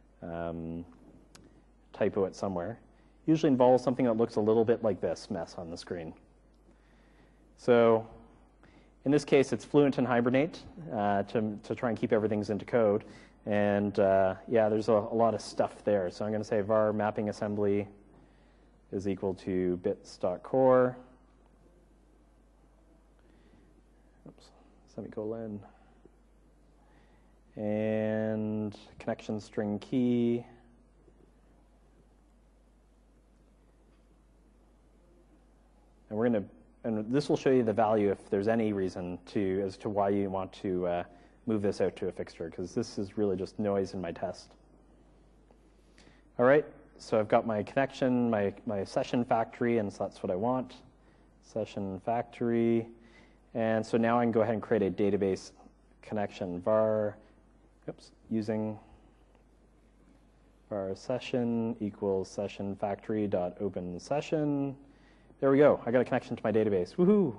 typo it somewhere. Usually involves something that looks a little bit like this mess on the screen. So in this case, it's Fluent and Hibernate to try and keep everything into code. And yeah, there's a lot of stuff there. So I'm going to say var mapping assembly is equal to bits.core. Oops, semicolon. And connection string key. And we're going to, and this will show you the value if there's any reason as to why you want to move this out to a fixture, because this is really just noise in my test. All right, so I've got my connection, my session factory, and so that's what I want. Session factory. And so now I can go ahead and create a database connection var, using var session equals session factory dot open session. There we go. I got a connection to my database. Woohoo!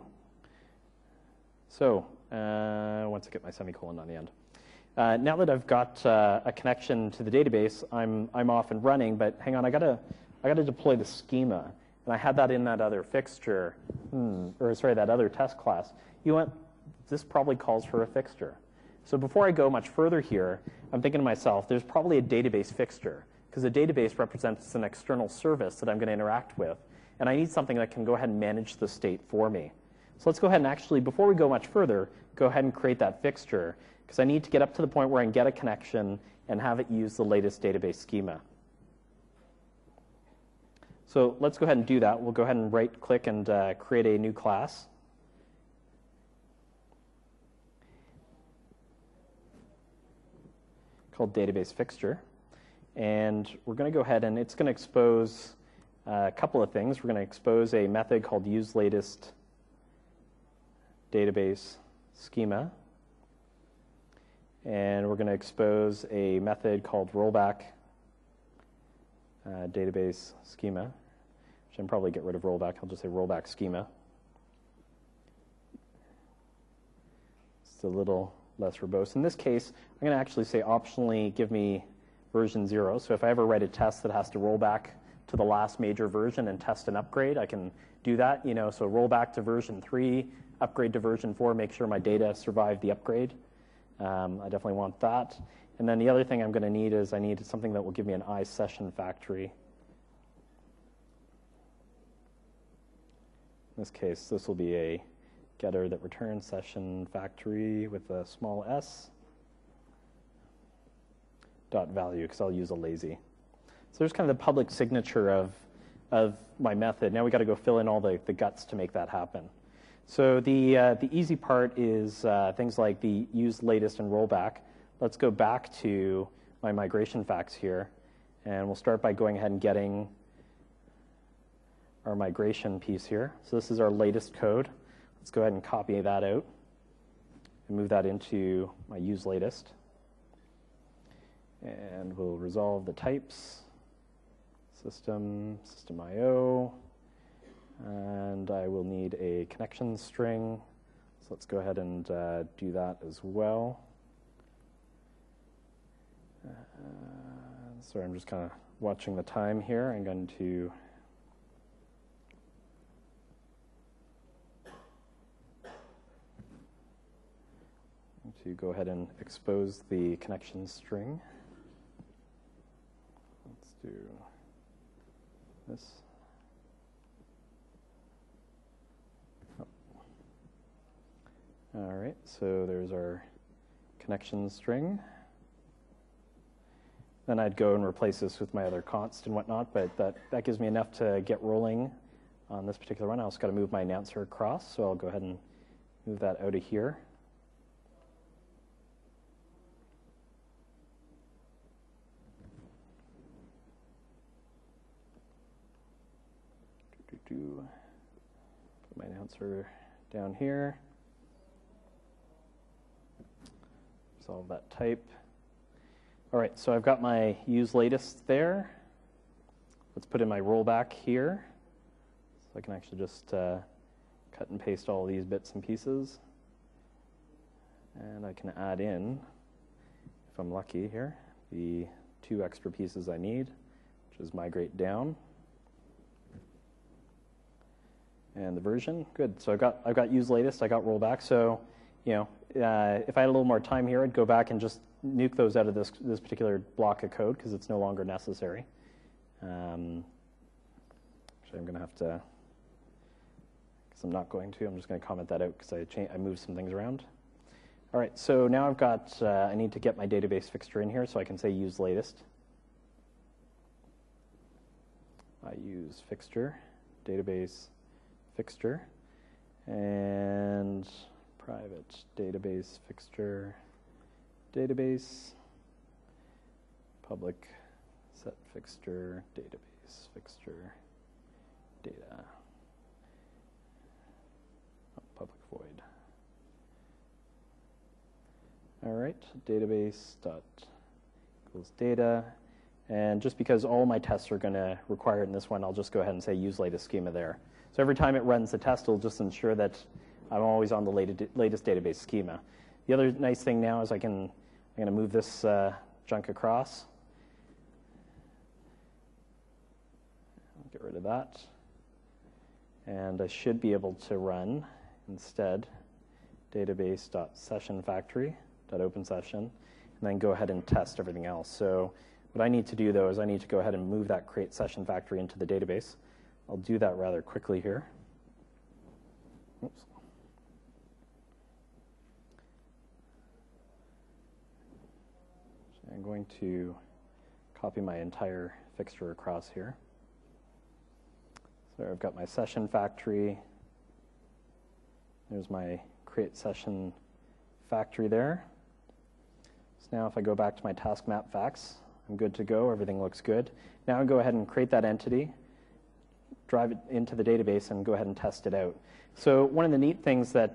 So once I get my semicolon on the end. Now that I've got a connection to the database, I'm off and running. But hang on, I gotta deploy the schema, and I had that in that other fixture, that other test class. You know what? This probably calls for a fixture. So before I go much further here, I'm thinking to myself, there's probably a database fixture, because a database represents an external service that I'm going to interact with. And I need something that can go ahead and manage the state for me. So let's go ahead and actually, before we go much further, go ahead and create that fixture, because I need to get up to the point where I can get a connection and have it use the latest database schema. So let's go ahead and do that. We'll go ahead and right-click and create a new class. Called database fixture. And we're going to go ahead and it's going to expose a couple of things. We're going to expose a method called useLatest database schema. And we're going to expose a method called rollback database schema. Which I can probably get rid of rollback. I'll just say rollback schema. It's a little less verbose. In this case, I'm going to actually say optionally give me version 0. So if I ever write a test that has to roll back to the last major version and test an upgrade, I can do that. So roll back to version 3, upgrade to version 4, make sure my data survived the upgrade. I definitely want that. And then the other thing I'm going to need is I need something that will give me an iSession factory. In this case, this will be a getter that returns session factory with a small s dot value, because I'll use a lazy. So there's kind of the public signature of my method. Now we got to go fill in all the guts to make that happen. So the easy part is things like the use latest and rollback. Let's go back to my migration facts here, and we'll start by going ahead and getting our migration piece here. So this is our latest code. Let's go ahead and copy that out and move that into my useLatest. And we'll resolve the types, system.io, and I will need a connection string. So let's go ahead and do that as well. Sorry, I'm just kind of watching the time here. I'm going to go ahead and expose the connection string. Let's do this. All right, so there's our connection string. Then I'd go and replace this with my other const and whatnot, but that gives me enough to get rolling on this particular one. I also got to move my announcer across, so I'll go ahead and move that out of here. Put my announcer down here. Resolve that type. All right, so I've got my use latest there. Let's put in my rollback here. So I can actually just cut and paste all these bits and pieces. And I can add in, if I'm lucky here, the 2 extra pieces I need, which is migrate down. And the version, good. So I've got use latest, I got rollback. So, you know, if I had a little more time here, I'd go back and just nuke those out of this particular block of code because it's no longer necessary. Actually, I'm going to have to, because I'm not going to, I'm just going to comment that out because I moved some things around. All right, so now I've got, I need to get my database fixture in here so I can say use latest. I use fixture, database fixture, and private database fixture, database, public set fixture, database fixture, data, public void. All right, database dot equals data. And just because all my tests are going to require it in this one, I'll just go ahead and say use latest schema there. So every time it runs the test, it'll just ensure that I'm always on the latest database schema. The other nice thing now is I'm going to move this junk across. Get rid of that. And I should be able to run instead database.sessionFactory.openSession, and then go ahead and test everything else. So what I need to do, though, is I need to go ahead and move that create session factory into the database. I'll do that rather quickly here. Oops. So I'm going to copy my entire fixture across here. So I've got my session factory. There's my create session factory there. So now if I go back to my task map facts, I'm good to go. Everything looks good. Now I go ahead and create that entity, drive it into the database, and go ahead and test it out. So one of the neat things that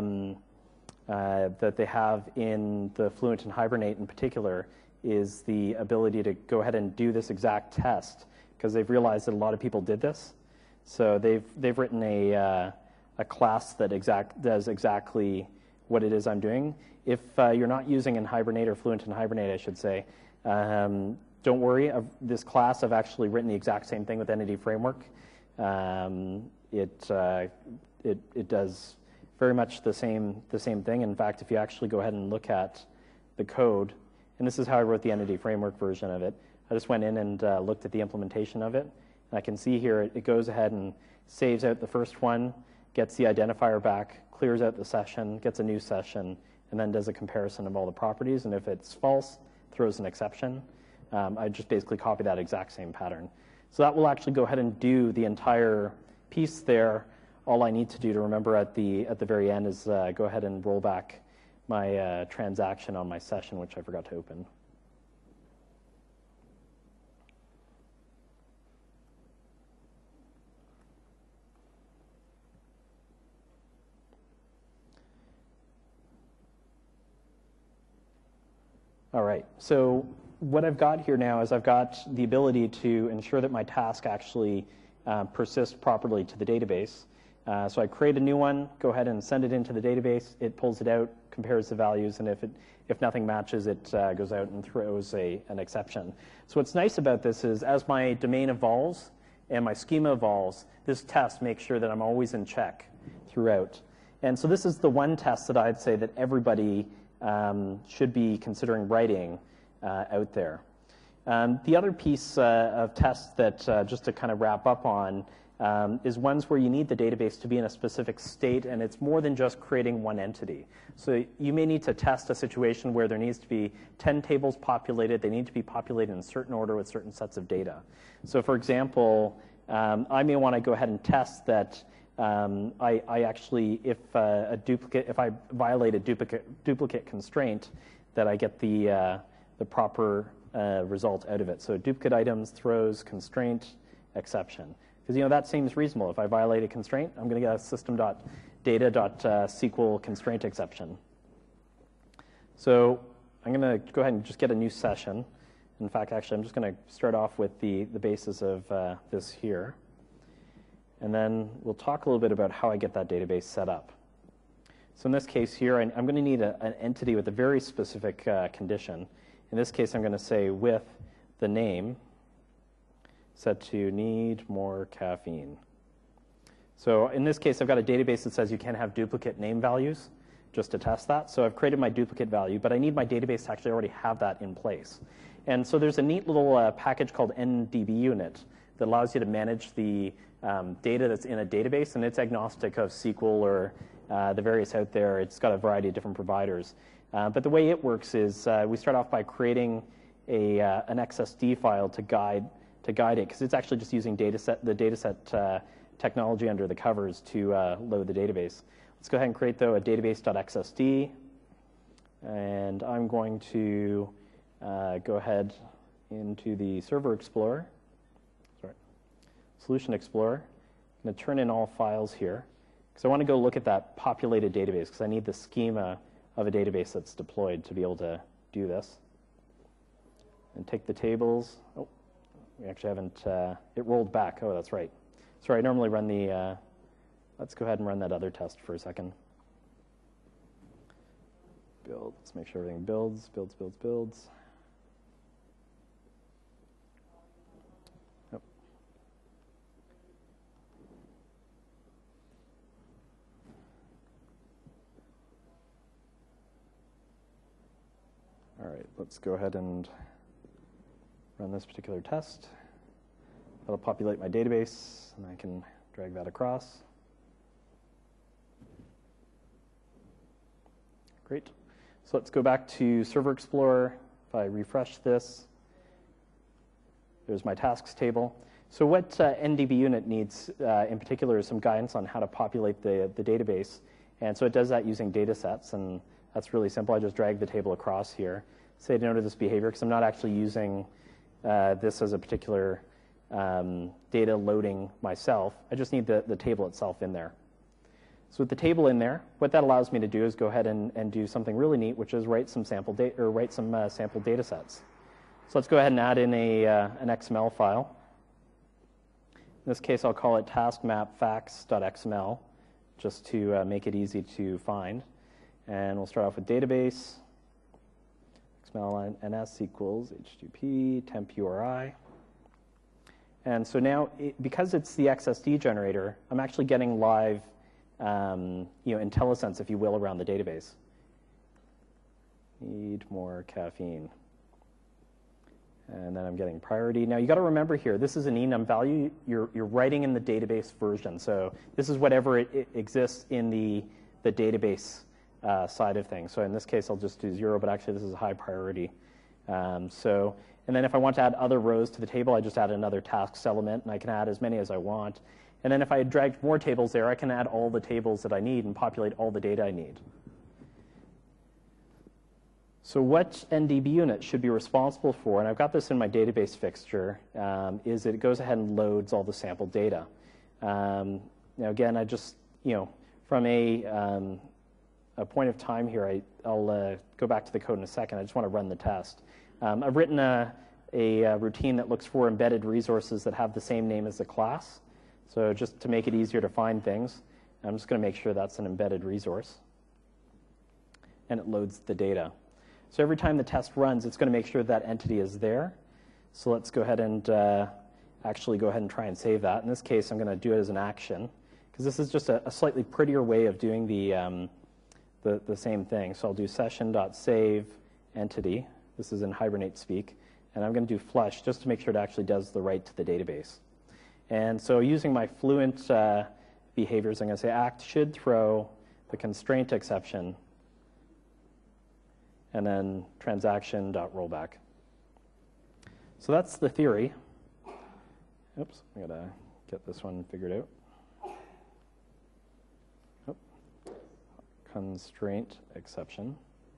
that they have in the Fluent and Hibernate in particular is the ability to go ahead and do this exact test, because they've realized that a lot of people did this. So they've written a class that does exactly what it is I'm doing. If you're not using in Hibernate or Fluent in Hibernate, I should say, don't worry. This class, I've actually written the exact same thing with Entity Framework. It does very much the same thing. In fact, if you actually go ahead and look at the code, and this is how I wrote the Entity Framework version of it. I just went in and looked at the implementation of it. And I can see here it goes ahead and saves out the first one, gets the identifier back, clears out the session, gets a new session, and then does a comparison of all the properties. And if it's false, throws an exception. I just basically copy that exact same pattern. So that will actually go ahead and do the entire piece there. All I need to do to remember at the very end is go ahead and roll back my transaction on my session, which I forgot to open. All right, so what I've got here now is I've got the ability to ensure that my task actually persists properly to the database. So I create a new one, go ahead and send it into the database. It pulls it out, compares the values, and if nothing matches, it goes out and throws an exception. So what's nice about this is as my domain evolves and my schema evolves, this test makes sure that I'm always in check throughout. And so this is the one test that I'd say that everybody should be considering writing out there. The other piece of tests that, just to kind of wrap up on, is ones where you need the database to be in a specific state, and it's more than just creating one entity. So you may need to test a situation where there needs to be 10 tables populated. They need to be populated in a certain order with certain sets of data. So for example, I may want to go ahead and test that I actually, if I violate a duplicate constraint, that I get the proper result out of it. So duplicate items, throws, constraint, exception. Because that seems reasonable. If I violate a constraint, I'm going to get a system.data.SQL constraint exception. So I'm going to go ahead and just get a new session. In fact, actually, I'm just going to start off with the basis of this here. And then we'll talk a little bit about how I get that database set up. So in this case here, I'm going to need an entity with a very specific condition. In this case, I'm going to say with the name set to need more caffeine. So in this case, I've got a database that says you can't have duplicate name values, just to test that. So I've created my duplicate value, but I need my database to actually already have that in place. And so there's a neat little package called NDBUnit that allows you to manage the data that's in a database, and it's agnostic of SQL or the various out there. It's got a variety of different providers. But the way it works is we start off by creating an XSD file to guide it, because it's actually just using the dataset technology under the covers to load the database. Let's go ahead and create, though, a database.xsd, and I'm going to go ahead into the Server Explorer, Solution Explorer. I'm going to turn in all files here, because I want to go look at that populated database, because I need the schema of a database that's deployed to be able to do this. And take the tables. Oh, we actually haven't, it rolled back. Oh, that's right. Sorry, I normally run the, let's go ahead and run that other test for a second. Build, let's make sure everything builds. Oh. All right, let's go ahead and run this particular test. That'll populate my database, and I can drag that across. Great. So let's go back to Server Explorer. If I refresh this, there's my tasks table. So what NDBUnit needs in particular is some guidance on how to populate the database. And so it does that using data sets, and that's really simple. I just drag the table across here. Say no to this behavior, because I'm not actually using this as a particular data loading myself. I just need the table itself in there. So with the table in there, what that allows me to do is go ahead and do something really neat, which is write some sample data or write some sample data sets. So let's go ahead and add in an XML file. In this case, I'll call it taskmapfacts.xml, just to make it easy to find. And we'll start off with database. XML NS equals HTTP temp URI. And so now, because it's the XSD generator, I'm actually getting live IntelliSense, if you will, around the database. Need more caffeine. And then I'm getting priority. Now, you got to remember here, this is an enum value. You're writing in the database version. So this is whatever it exists in the database side of things. So in this case, I'll just do 0, but actually this is a high priority. And then if I want to add other rows to the table, I just add another tasks element, and I can add as many as I want. And then if I dragged more tables there, I can add all the tables that I need and populate all the data I need. So what NDBUnit should be responsible for, and I've got this in my database fixture, is that it goes ahead and loads all the sample data. Now again, I just, from a point of time here, I'll go back to the code in a second. I just want to run the test. I've written a routine that looks for embedded resources that have the same name as the class. So just to make it easier to find things, I'm just going to make sure that's an embedded resource. And it loads the data. So every time the test runs, it's going to make sure that entity is there. So let's go ahead and actually go ahead and try and save that. In this case, I'm going to do it as an action, because this is just a slightly prettier way of doing the same thing. So I'll do session.save entity. This is in Hibernate speak. And I'm going to do flush just to make sure it actually does the write to the database. And so using my Fluent behaviors, I'm going to say act should throw the constraint exception, and then transaction.rollback. So that's the theory. Oops, I got to get this one figured out. Oh. Constraint exception.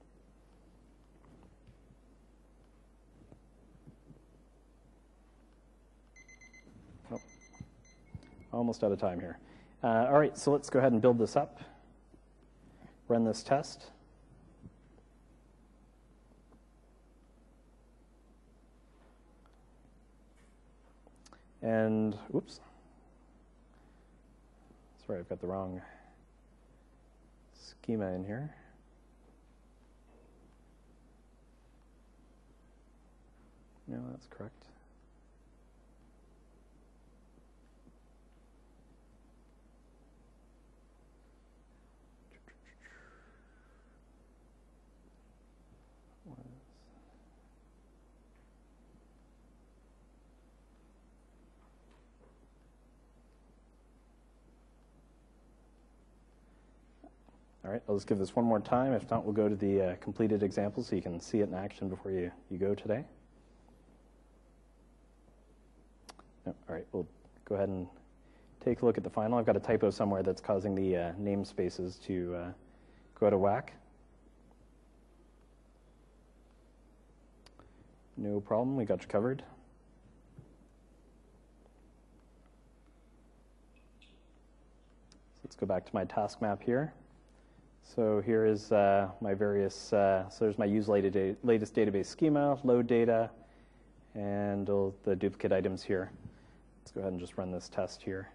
Oh. Almost out of time here. All right, so let's go ahead and build this up. Run this test. And, whoops. Sorry, I've got the wrong schema in here. No, that's correct. All right, I'll just give this one more time. If not, we'll go to the completed example so you can see it in action before you go today. No, all right, we'll go ahead and take a look at the final. I've got a typo somewhere that's causing the namespaces to go out of whack. No problem, we got you covered. So let's go back to my task map here. So here is my various, so there's my use latest database schema, load data, and all the duplicate items here. Let's go ahead and just run this test here.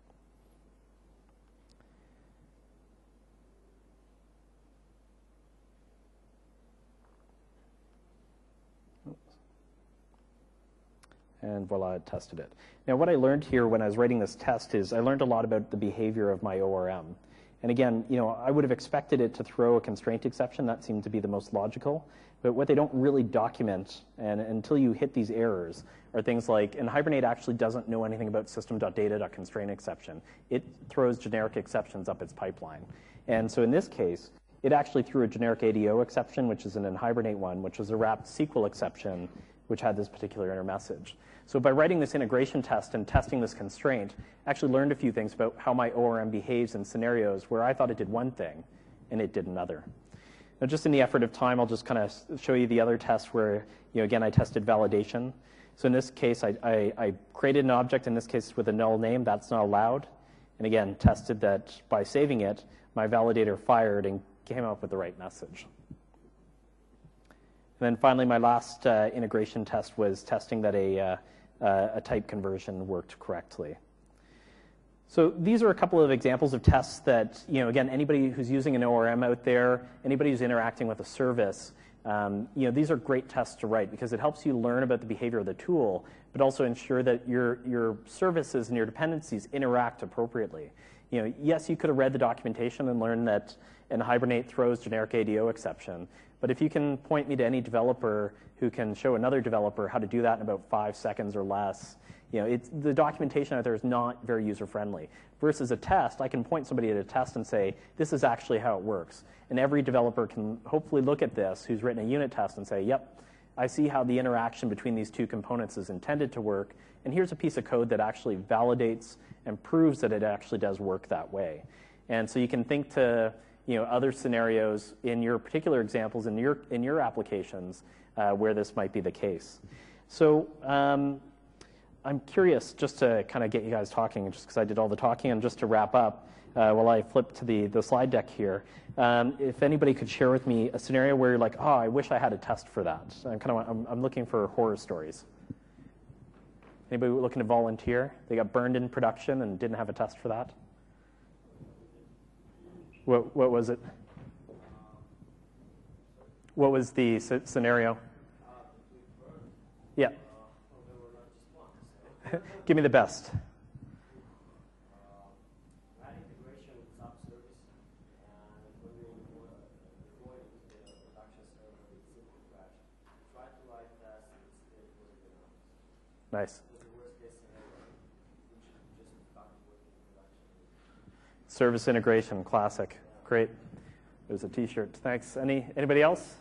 And voila, it tested it. Now what I learned here when I was writing this test is I learned a lot about the behavior of my ORM. And again, I would have expected it to throw a constraint exception. That seemed to be the most logical. But what they don't really document, and until you hit these errors, are things like, and Hibernate actually doesn't know anything about system.data.constraint exception. It throws generic exceptions up its pipeline. And so in this case, it actually threw a generic ADO exception, which is an Hibernate one, which was a wrapped SQL exception, which had this particular inner message. So by writing this integration test and testing this constraint, I actually learned a few things about how my ORM behaves in scenarios where I thought it did one thing and it did another. Now, just in the effort of time, I'll just kind of show you the other test where, again, I tested validation. So in this case, I created an object, in this case with a null name. That's not allowed. And again, tested that by saving it, my validator fired and came up with the right message. And then finally, my last integration test was testing that a type conversion worked correctly. So these are a couple of examples of tests that, again, anybody who's using an ORM out there, anybody who's interacting with a service, these are great tests to write because it helps you learn about the behavior of the tool, but also ensure that your services and your dependencies interact appropriately. Yes, you could have read the documentation and learned that an Hibernate throws generic ADO exception, but if you can point me to any developer who can show another developer how to do that in about 5 seconds or less, the documentation out there is not very user-friendly. Versus a test, I can point somebody at a test and say, this is actually how it works. And every developer can hopefully look at this who's written a unit test and say, yep, I see how the interaction between these two components is intended to work, and here's a piece of code that actually validates and proves that it actually does work that way. And so you can think to other scenarios in your particular examples in your applications where this might be the case. So I'm curious, just to kind of get you guys talking, just because I did all the talking, and just to wrap up, while I flip to the slide deck here, if anybody could share with me a scenario where you're like, oh, I wish I had a test for that. I'm looking for horror stories. Anybody looking to volunteer? They got burned in production and didn't have a test for that? What was it? What was the scenario? Yeah. Give me the best. That integration with sub-service, and when we were deploying to the production server with simple crash, try to write tests and it was enough. Nice. It was the worst case scenario. We Service integration, classic. Great. There's a T-shirt. Thanks. Anybody else?